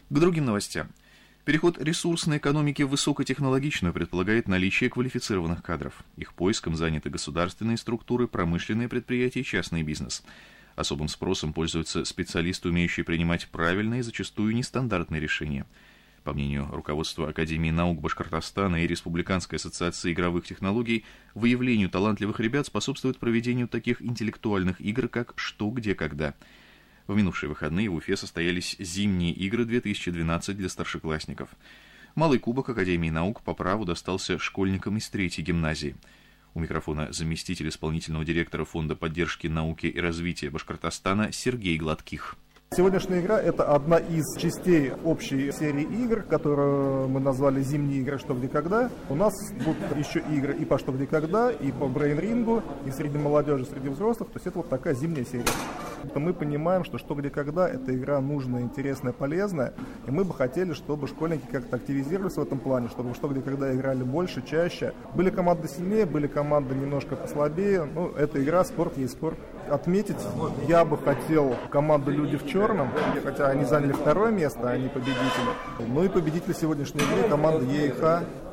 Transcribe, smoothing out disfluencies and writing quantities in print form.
К другим новостям. Переход ресурсной экономики в высокотехнологичную предполагает наличие квалифицированных кадров. Их поиском заняты государственные структуры, промышленные предприятия и частный бизнес. Особым спросом пользуются специалисты, умеющие принимать правильные, зачастую нестандартные решения. По мнению руководства Академии наук Башкортостана и Республиканской ассоциации игровых технологий, выявлению талантливых ребят способствует проведению таких интеллектуальных игр, как «Что, где, когда». В минувшие выходные в Уфе состоялись зимние игры 2012 для старшеклассников. Малый кубок Академии наук по праву достался школьникам из 3-й гимназии. У микрофона заместитель исполнительного директора Фонда поддержки науки и развития Башкортостана Сергей Гладких. Сегодняшняя игра – это одна из частей общей серии игр, которую мы назвали «Зимние игры. Что, где, когда». У нас будут еще игры и по «Что, где, когда», и по брейн-рингу, и среди молодежи, и среди взрослых. То есть это вот такая зимняя серия. Мы понимаем, что «Что, где, когда» – это игра нужная, интересная, полезная, и мы бы хотели, чтобы школьники как-то активизировались в этом плане, чтобы «Что, где, когда» играли больше, чаще. Были команды сильнее, были команды немножко послабее. Ну, это игра, спорт есть спорт. Отметить я бы хотел команду «Люди в черном», хотя они заняли 2-е место, а не победители. Ну и победитель сегодняшней игры — команда ЕИХ.